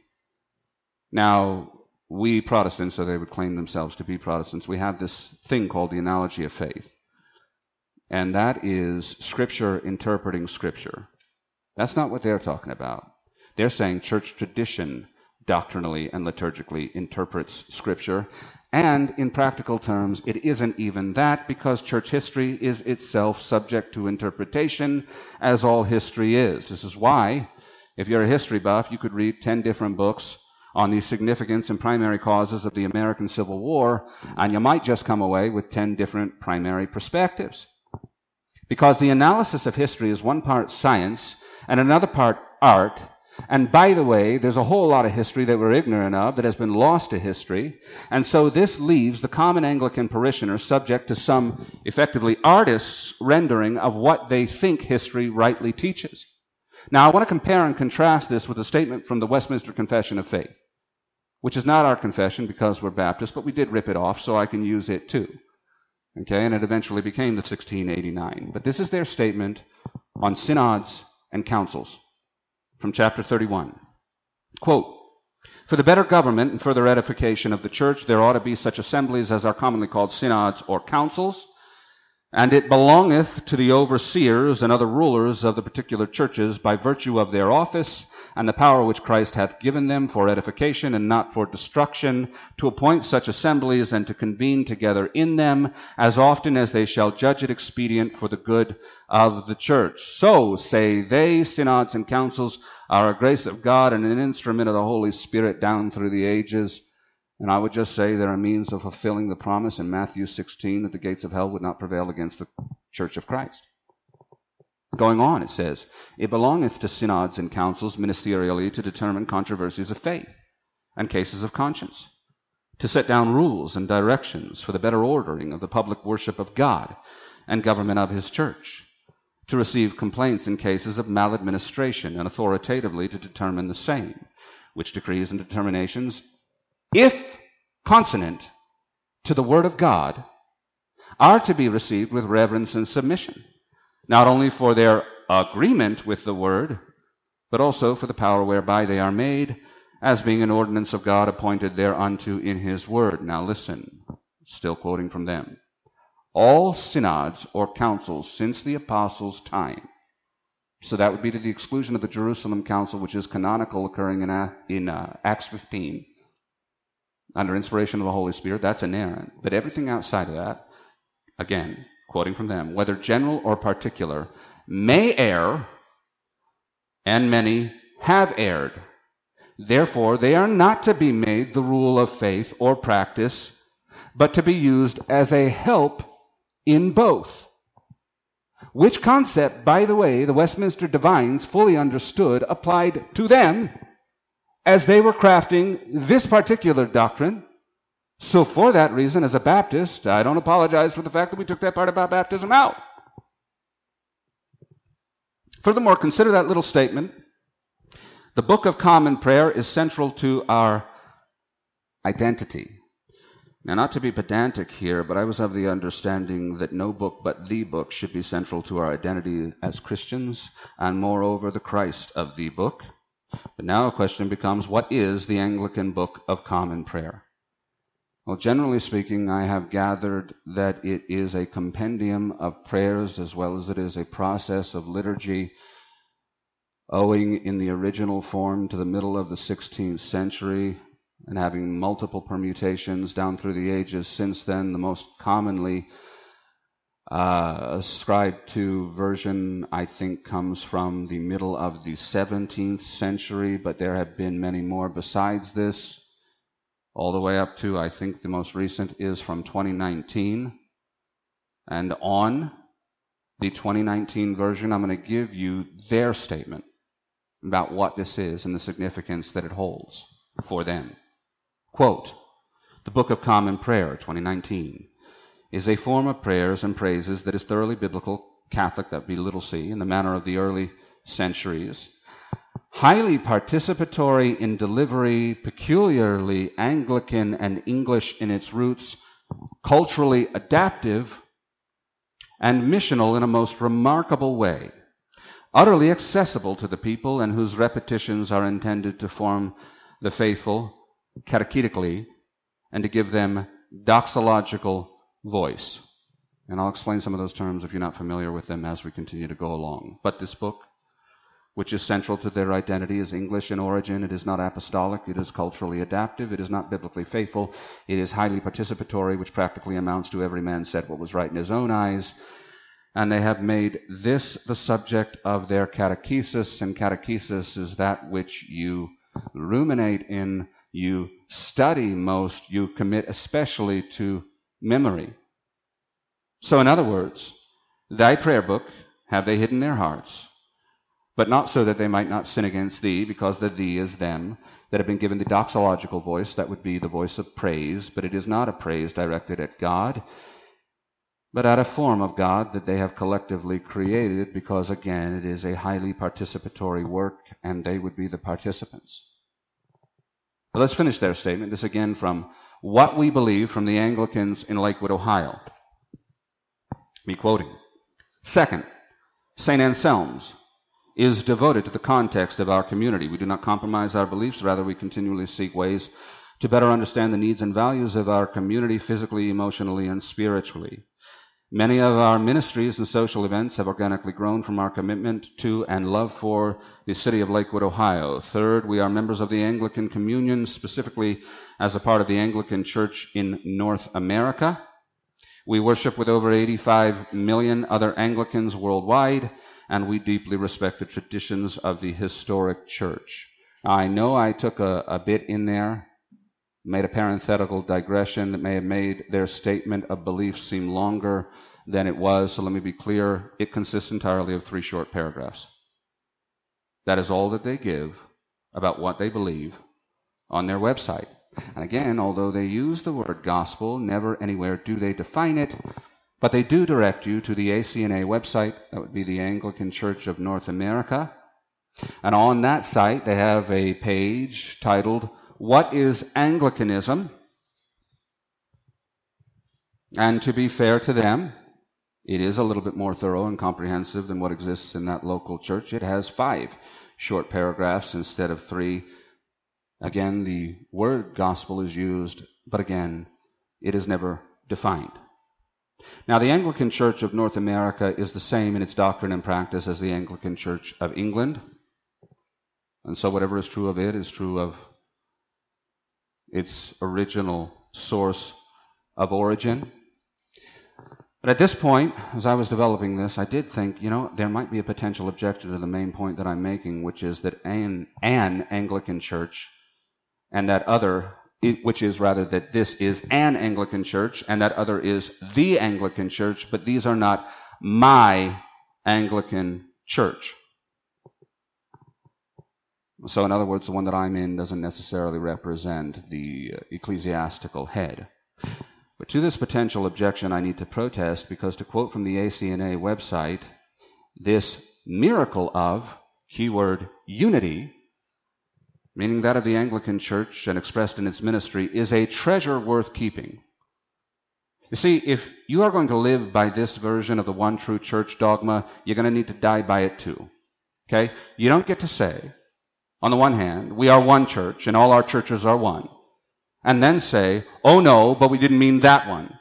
Now, we Protestants, so they would claim themselves to be Protestants, we have this thing called the analogy of faith. And that is Scripture interpreting Scripture. That's not what they're talking about. They're saying church tradition doctrinally and liturgically interprets Scripture. And in practical terms, it isn't even that, because church history is itself subject to interpretation, as all history is. This is why, if you're a history buff, you could read ten different books on the significance and primary causes of the American Civil War, and you might just come away with ten different primary perspectives. Because the analysis of history is one part science and another part art. And by the way, there's a whole lot of history that we're ignorant of that has been lost to history. And so this leaves the common Anglican parishioner subject to some, effectively, artist's rendering of what they think history rightly teaches. Now, I want to compare and contrast this with a statement from the Westminster Confession of Faith, which is not our confession because we're Baptists, but we did rip it off, so I can use it too. Okay, and it eventually became the sixteen eighty-nine. But this is their statement on synods and councils from chapter thirty-one. Quote, "For the better government and further edification of the church, there ought to be such assemblies as are commonly called synods or councils, And it belongeth to the overseers and other rulers of the particular churches by virtue of their office and the power which Christ hath given them for edification and not for destruction, to appoint such assemblies and to convene together in them as often as they shall judge it expedient for the good of the church. So say they, synods and councils are a grace of God and an instrument of the Holy Spirit down through the ages. And I would just say they're a means of fulfilling the promise in Matthew sixteen that the gates of hell would not prevail against the church of Christ. Going on, it says, it belongeth to synods and councils ministerially to determine controversies of faith and cases of conscience, to set down rules and directions for the better ordering of the public worship of God and government of his church, to receive complaints in cases of maladministration and authoritatively to determine the same, which decrees and determinations, if consonant to the word of God, are to be received with reverence and submission, not only for their agreement with the word, but also for the power whereby they are made, as being an ordinance of God appointed thereunto in his word. Now listen, still quoting from them. All synods or councils since the apostles' time, so that would be to the exclusion of the Jerusalem Council, which is canonical, occurring in, in uh, Acts fifteen, under inspiration of the Holy Spirit, that's inerrant. But everything outside of that, again, quoting from them, whether general or particular, may err, and many have erred. Therefore, they are not to be made the rule of faith or practice, but to be used as a help in both. Which concept, by the way, the Westminster divines fully understood applied to them as they were crafting this particular doctrine. So for that reason, as a Baptist, I don't apologize for the fact that we took that part about baptism out. Furthermore, consider that little statement. The Book of Common Prayer is central to our identity. Now, not to be pedantic here, but I was of the understanding that no book but the book should be central to our identity as Christians, and moreover, the Christ of the book. But now a question becomes, what is the Anglican Book of Common Prayer? Well, generally speaking, I have gathered that it is a compendium of prayers as well as it is a process of liturgy, owing in the original form to the middle of the sixteenth century and having multiple permutations down through the ages since then. The most commonly Uh, ascribed to version, I think, comes from the middle of the seventeenth century, but there have been many more besides this, all the way up to, I think the most recent is from twenty nineteen. And on the twenty nineteen version, I'm going to give you their statement about what this is and the significance that it holds for them. Quote, the Book of Common Prayer, twenty nineteen. Is a form of prayers and praises that is thoroughly biblical, Catholic, that would be little c, in the manner of the early centuries, highly participatory in delivery, peculiarly Anglican and English in its roots, culturally adaptive, and missional in a most remarkable way, utterly accessible to the people and whose repetitions are intended to form the faithful catechetically and to give them doxological voice. And I'll explain some of those terms if you're not familiar with them as we continue to go along. But this book, which is central to their identity, is English in origin. It is not apostolic. It is culturally adaptive. It is not biblically faithful. It is highly participatory, which practically amounts to every man said what was right in his own eyes. And they have made this the subject of their catechesis, and catechesis is that which you ruminate in, you study most, you commit especially to memory. So in other words, thy prayer book have they hidden their hearts, but not so that they might not sin against thee, because the thee is them that have been given the doxological voice, that would be the voice of praise, but it is not a praise directed at God, but at a form of God that they have collectively created, because again, it is a highly participatory work, and they would be the participants. But let's finish their statement. This again from What We Believe from the Anglicans in Lakewood, Ohio. Me quoting. Second, Saint Anselm's is devoted to the context of our community. We do not compromise our beliefs. Rather, we continually seek ways to better understand the needs and values of our community physically, emotionally, and spiritually. Many of our ministries and social events have organically grown from our commitment to and love for the city of Lakewood, Ohio. Third, we are members of the Anglican Communion, specifically as a part of the Anglican Church in North America. We worship with over eighty-five million other Anglicans worldwide, and we deeply respect the traditions of the historic church. I know I took a, a bit in there, made a parenthetical digression that may have made their statement of belief seem longer than it was, so let me be clear. It consists entirely of three short paragraphs. That is all that they give about what they believe on their website. And again, although they use the word gospel, never anywhere do they define it, but they do direct you to the A C N A website. That would be the Anglican Church of North America. And on that site, they have a page titled, "What is Anglicanism?" And to be fair to them, it is a little bit more thorough and comprehensive than what exists in that local church. It has five short paragraphs instead of three. Again, the word gospel is used, but again, it is never defined. Now, the Anglican Church of North America is the same in its doctrine and practice as the Anglican Church of England. And so whatever is true of it is true of its original source of origin. But at this point, as I was developing this, I did think, you know, there might be a potential objection to the main point that I'm making, which is that an, an Anglican church and that other, which is rather that this is an Anglican church and that other is the Anglican church, but these are not my Anglican church. So in other words, the one that I'm in doesn't necessarily represent the ecclesiastical head. But to this potential objection, I need to protest because, to quote from the A C N A website, this miracle of, keyword, unity, meaning that of the Anglican Church and expressed in its ministry, is a treasure worth keeping. You see, if you are going to live by this version of the one true church dogma, you're going to need to die by it too. Okay? You don't get to say, on the one hand, we are one church and all our churches are one, and then say, oh no, but we didn't mean that one.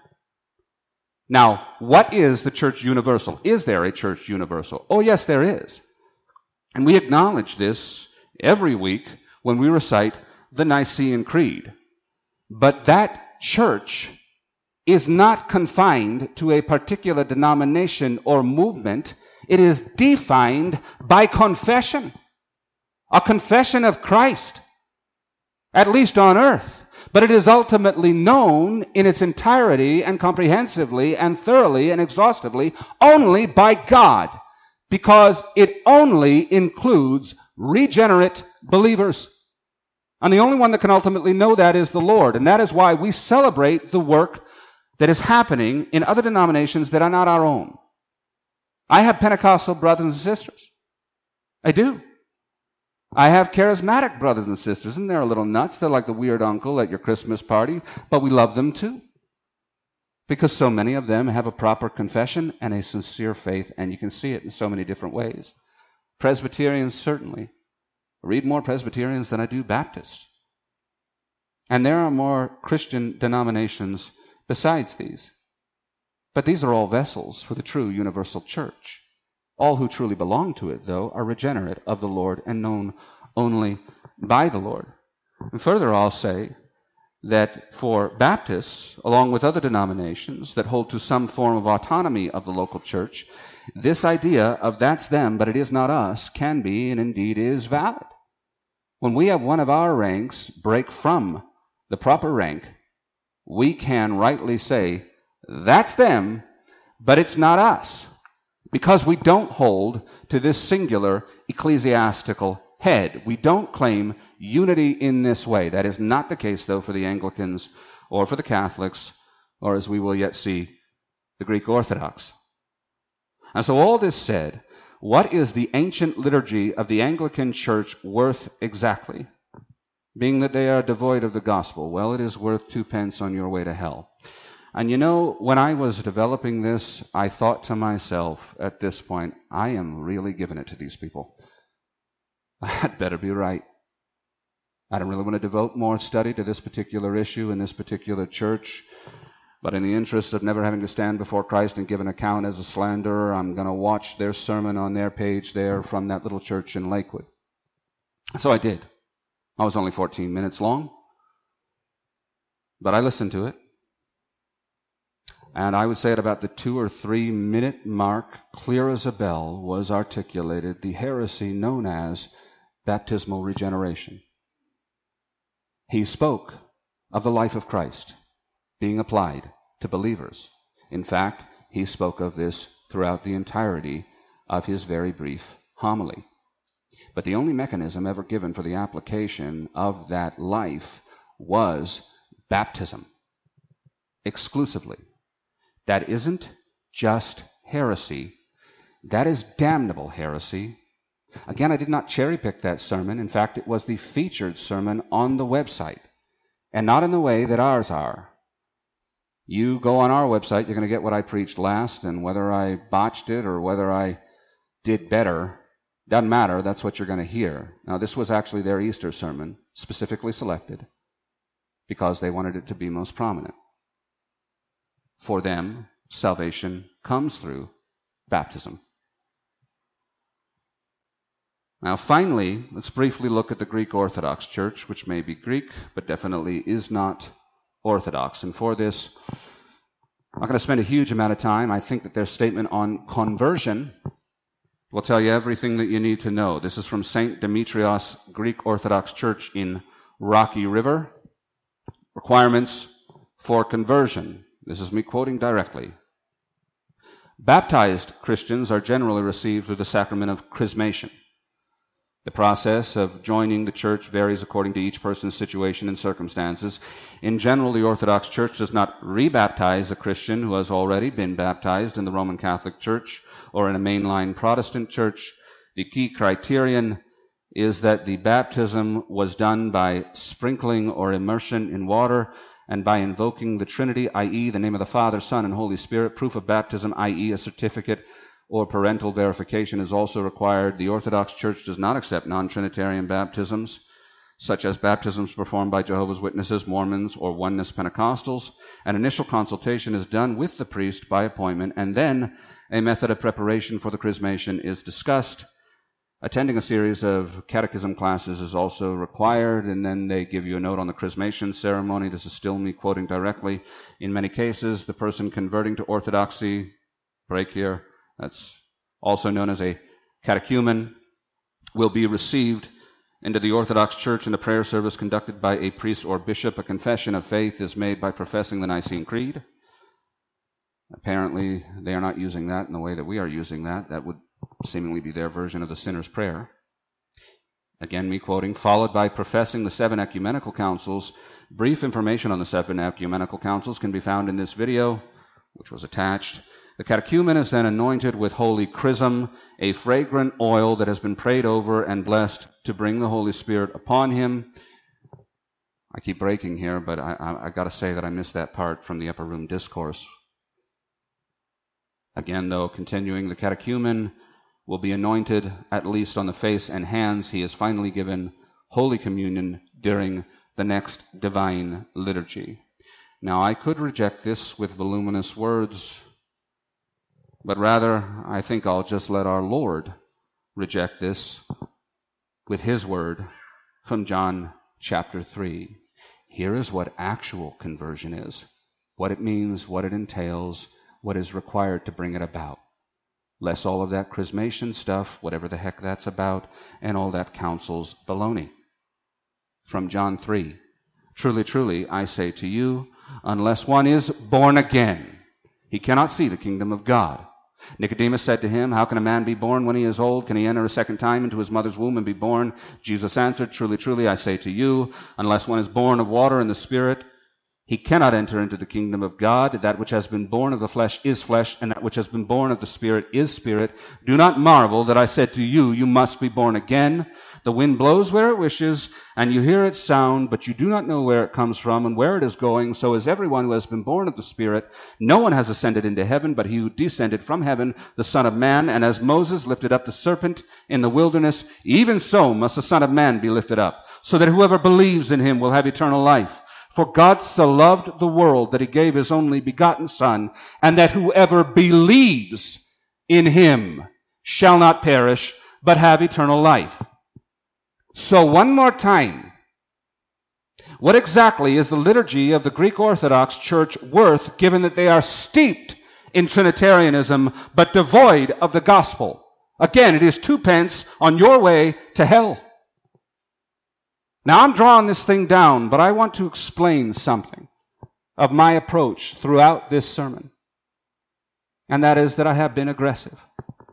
Now, what is the church universal? Is there a church universal? Oh yes, there is. And we acknowledge this every week when we recite the Nicene Creed. But that church is not confined to a particular denomination or movement. It is defined by confession, a confession of Christ, at least on earth. But it is ultimately known in its entirety and comprehensively and thoroughly and exhaustively only by God, because it only includes regenerate believers. And the only one that can ultimately know that is the Lord. And that is why we celebrate the work that is happening in other denominations that are not our own. I have Pentecostal brothers and sisters. I do. I have charismatic brothers and sisters, and they're a little nuts. They're like the weird uncle at your Christmas party, but we love them too. Because so many of them have a proper confession and a sincere faith, and you can see it in so many different ways. Presbyterians, certainly. I read more Presbyterians than I do Baptists. And there are more Christian denominations besides these. But these are all vessels for the true universal church. All who truly belong to it, though, are regenerate of the Lord and known only by the Lord. And further, I'll say that for Baptists, along with other denominations that hold to some form of autonomy of the local church, this idea of that's them, but it is not us, can be and indeed is valid. When we have one of our ranks break from the proper rank, we can rightly say, that's them, but it's not us. Because we don't hold to this singular ecclesiastical head. We don't claim unity in this way. That is not the case, though, for the Anglicans or for the Catholics, or as we will yet see, the Greek Orthodox. And so all this said, what is the ancient liturgy of the Anglican Church worth exactly? Being that they are devoid of the gospel, well, it is worth two pence on your way to hell. And you know, when I was developing this, I thought to myself at this point, I am really giving it to these people. I'd better be right. I don't really want to devote more study to this particular issue in this particular church. But in the interest of never having to stand before Christ and give an account as a slanderer, I'm going to watch their sermon on their page there from that little church in Lakewood. So I did. I was only fourteen minutes long, but I listened to it. And I would say at about the two or three minute mark, clear as a bell, was articulated the heresy known as baptismal regeneration. He spoke of the life of Christ being applied to believers. In fact, he spoke of this throughout the entirety of his very brief homily. But the only mechanism ever given for the application of that life was baptism, exclusively. That isn't just heresy. That is damnable heresy. Again, I did not cherry-pick that sermon. In fact, it was the featured sermon on the website, and not in the way that ours are. You go on our website, you're going to get what I preached last, and whether I botched it or whether I did better, doesn't matter. That's what you're going to hear. Now, this was actually their Easter sermon, specifically selected, because they wanted it to be most prominent. For them, salvation comes through baptism. Now, finally, let's briefly look at the Greek Orthodox Church, which may be Greek, but definitely is not Orthodox. And for this, I'm not going to spend a huge amount of time. I think that their statement on conversion will tell you everything that you need to know. This is from Saint Demetrios Greek Orthodox Church in Rocky River. Requirements for conversion. This is me quoting directly. Baptized Christians are generally received through the sacrament of chrismation. The process of joining the church varies according to each person's situation and circumstances. In general, the Orthodox Church does not rebaptize a Christian who has already been baptized in the Roman Catholic Church or in a mainline Protestant church. The key criterion is that the baptism was done by sprinkling or immersion in water and by invoking the Trinity, that is the name of the Father, Son, and Holy Spirit. Proof of baptism, that is a certificate or parental verification, is also required. The Orthodox Church does not accept non-Trinitarian baptisms, such as baptisms performed by Jehovah's Witnesses, Mormons, or Oneness Pentecostals. An initial consultation is done with the priest by appointment, and then a method of preparation for the chrismation is discussed. Attending a series of catechism classes is also required, and then they give you a note on the chrismation ceremony. This is still me quoting directly. In many cases, the person converting to Orthodoxy, break here, that's also known as a catechumen, will be received into the Orthodox Church in a prayer service conducted by a priest or bishop. A confession of faith is made by professing the Nicene Creed. Apparently, they are not using that in the way that we are using that. That would seemingly be their version of the sinner's prayer. Again, me quoting, followed by professing the seven ecumenical councils. Brief information on the seven ecumenical councils can be found in this video, which was attached. The catechumen is then anointed with holy chrism, a fragrant oil that has been prayed over and blessed to bring the Holy Spirit upon him. I keep breaking here, but I, I, I got to say that I missed that part from the Upper Room Discourse. Again, though, continuing, the catechumen will be anointed at least on the face and hands. He is finally given Holy Communion during the next divine liturgy. Now, I could reject this with voluminous words, but rather, I think I'll just let our Lord reject this with his word from John chapter three. Here is what actual conversion is, what it means, what it entails, what is required to bring it about. Less all of that chrismation stuff, whatever the heck that's about, and all that counsels baloney. From John three, truly, truly, I say to you, unless one is born again, he cannot see the kingdom of God. Nicodemus said to him, how can a man be born when he is old? Can he enter a second time into his mother's womb and be born? Jesus answered, truly, truly, I say to you, unless one is born of water and the Spirit, he cannot enter into the kingdom of God. That which has been born of the flesh is flesh, and that which has been born of the Spirit is spirit. Do not marvel that I said to you, you must be born again. The wind blows where it wishes, and you hear its sound, but you do not know where it comes from and where it is going. So is everyone who has been born of the Spirit. No one has ascended into heaven, but he who descended from heaven, the Son of Man. And as Moses lifted up the serpent in the wilderness, even so must the Son of Man be lifted up, so that whoever believes in him will have eternal life. For God so loved the world that he gave his only begotten Son, and that whoever believes in him shall not perish, but have eternal life. So one more time, what exactly is the liturgy of the Greek Orthodox Church worth, given that they are steeped in Trinitarianism, but devoid of the gospel? Again, it is twopence on your way to hell. Now, I'm drawing this thing down, but I want to explain something of my approach throughout this sermon. And that is that I have been aggressive.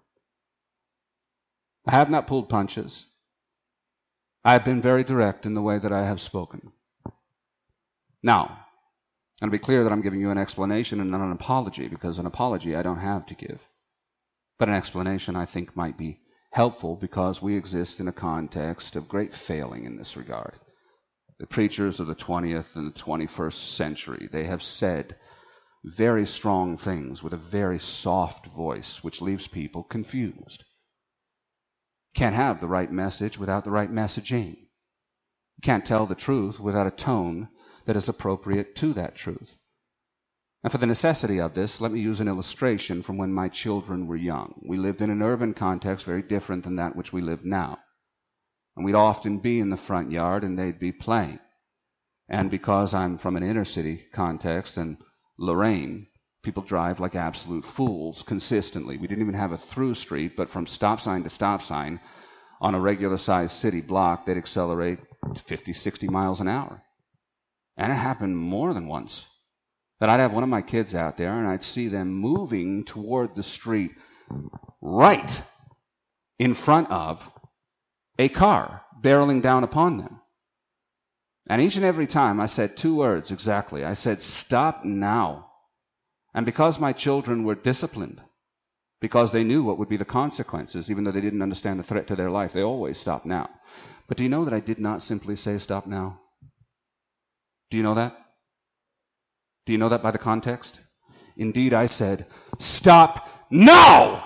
I have not pulled punches. I have been very direct in the way that I have spoken. Now, I'm going to be clear that I'm giving you an explanation and not an apology, because an apology I don't have to give. But an explanation I think might be helpful, because we exist in a context of great failing in this regard. The preachers of the twentieth and the twenty-first century, they have said very strong things with a very soft voice, which leaves people confused. Can't have the right message without the right messaging. Can't tell the truth without a tone that is appropriate to that truth. And for the necessity of this, let me use an illustration from when my children were young. We lived in an urban context very different than that which we live now. And we'd often be in the front yard and they'd be playing. And because I'm from an inner city context and Lorraine, people drive like absolute fools consistently. We didn't even have a through street, but from stop sign to stop sign on a regular-sized city block, they'd accelerate fifty, sixty miles an hour. And it happened more than once. That I'd have one of my kids out there and I'd see them moving toward the street right in front of a car barreling down upon them. And each and every time I said two words exactly. I said, "Stop now." And because my children were disciplined, because they knew what would be the consequences, even though they didn't understand the threat to their life, they always stopped now. But do you know that I did not simply say stop now? Do you know that? Do you know that by the context? Indeed, I said, stop now!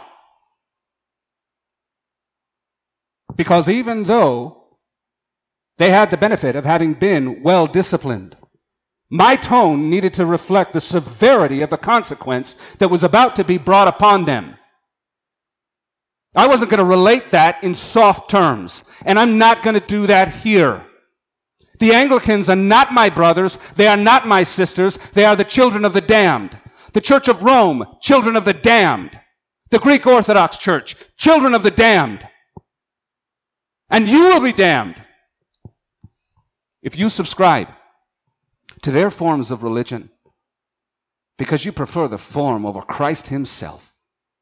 Because even though they had the benefit of having been well disciplined, my tone needed to reflect the severity of the consequence that was about to be brought upon them. I wasn't going to relate that in soft terms, and I'm not going to do that here. The Anglicans are not my brothers. They are not my sisters. They are the children of the damned. The Church of Rome, children of the damned. The Greek Orthodox Church, children of the damned. And you will be damned if you subscribe to their forms of religion because you prefer the form over Christ himself.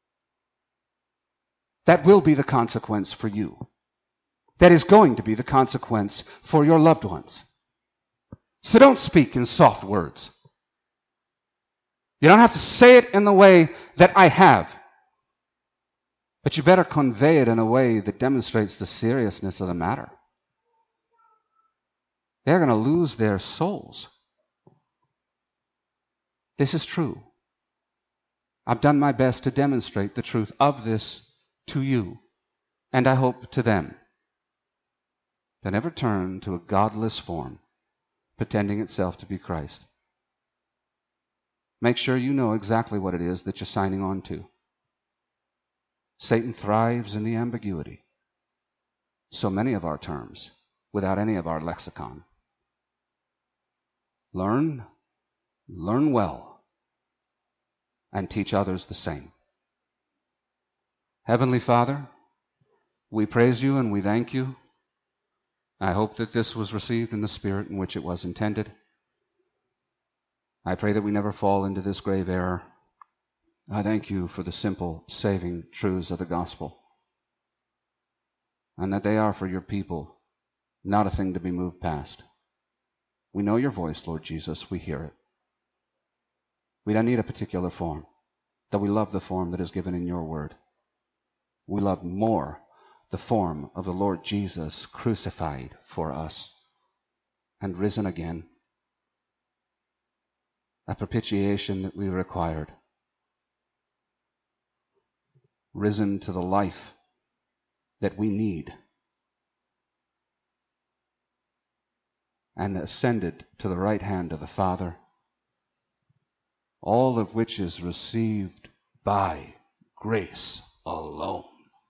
That will be the consequence for you. That is going to be the consequence for your loved ones. So don't speak in soft words. You don't have to say it in the way that I have. But you better convey it in a way that demonstrates the seriousness of the matter. They're going to lose their souls. This is true. I've done my best to demonstrate the truth of this to you, and I hope to them. To never turn to a godless form, pretending itself to be Christ. Make sure you know exactly what it is that you're signing on to. Satan thrives in the ambiguity. So many of our terms, without any of our lexicon. Learn, learn well, and teach others the same. Heavenly Father, we praise you and we thank you. I hope that this was received in the spirit in which it was intended. I pray that we never fall into this grave error. I thank you for the simple, saving truths of the gospel, and that they are for your people, not a thing to be moved past. We know your voice, Lord Jesus. We hear it. We don't need a particular form, though we love the form that is given in your word. We love more the form of the Lord Jesus crucified for us and risen again. A propitiation that we required. Risen to the life that we need. and ascended to the right hand of the Father, all of which is received by grace alone.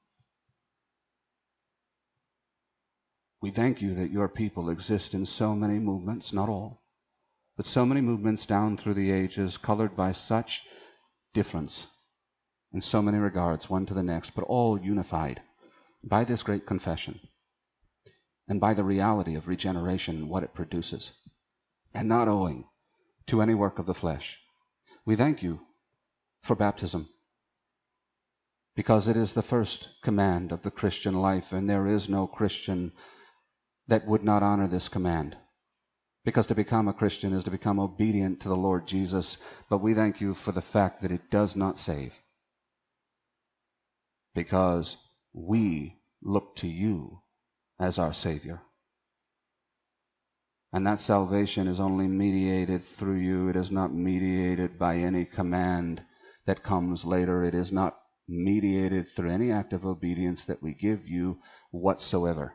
We thank you that your people exist in so many movements, not all, but so many movements down through the ages, colored by such difference in so many regards, one to the next, but all unified by this great confession and by the reality of regeneration and what it produces, and not owing to any work of the flesh. We thank you for baptism, because it is the first command of the Christian life, and there is no Christian that would not honor this command, because to become a Christian is to become obedient to the Lord Jesus. But we thank you for the fact that it does not save, because we look to you as our Savior. And that salvation is only mediated through you. It is not mediated by any command that comes later. It is not mediated through any act of obedience that we give you whatsoever.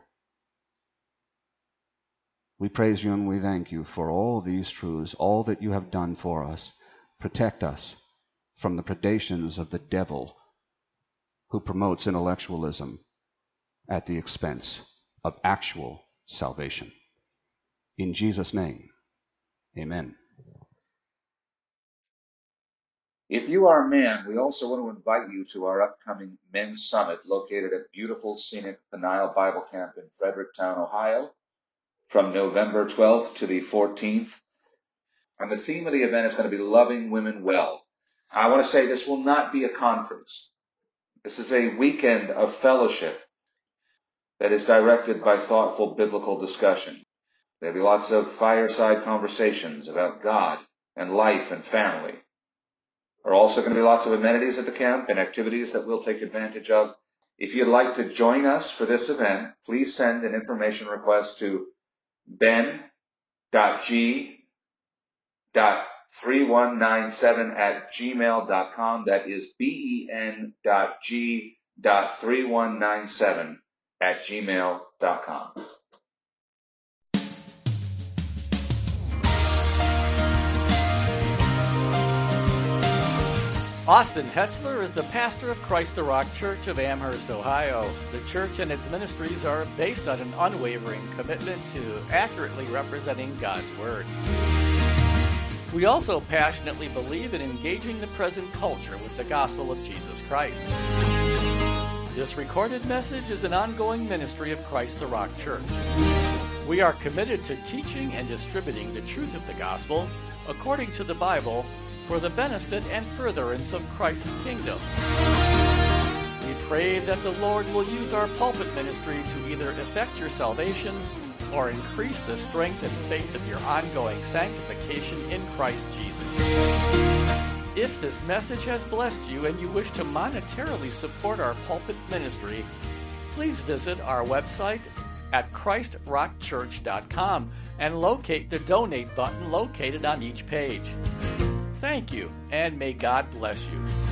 We praise you and we thank you for all these truths, all that you have done for us. Protect us from the predations of the devil, who promotes intellectualism at the expense of actual salvation. In Jesus' name, amen. If you are a man, we also want to invite you to our upcoming Men's Summit located at beautiful, scenic Peniel Bible Camp in Fredericktown, Ohio, from November twelfth to the fourteenth. And the theme of the event is going to be Loving Women Well. I want to say this will not be a conference. This is a weekend of fellowship that is directed by thoughtful biblical discussion. There'll be lots of fireside conversations about God and life and family. There are also going to be lots of amenities at the camp and activities that we'll take advantage of. If you'd like to join us for this event, please send an information request to ben dot g dot three one nine seven at gmail dot com. That is ben dot g dot three one nine seven at gmail dot com. Austin Hetzler is the pastor of Christ the Rock Church of Amherst, Ohio. The church and its ministries are based on an unwavering commitment to accurately representing God's Word. We also passionately believe in engaging the present culture with the gospel of Jesus Christ. This recorded message is an ongoing ministry of Christ the Rock Church. We are committed to teaching and distributing the truth of the gospel according to the Bible, for the benefit and furtherance of Christ's kingdom. We pray that the Lord will use our pulpit ministry to either effect your salvation or increase the strength and faith of your ongoing sanctification in Christ Jesus. If this message has blessed you and you wish to monetarily support our pulpit ministry, please visit our website at christ rock church dot com and locate the donate button located on each page. Thank you, and may God bless you.